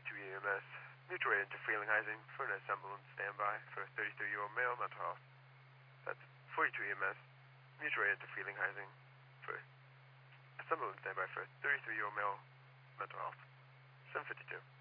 42 EMS. Mutual aid into Frelinghuysen for an ambulance standby for a 33-year-old male mental health. That's 42 EMS. Mutual aid into Frelinghuysen for a ambulance standby for a 33-year-old male mental health. 752.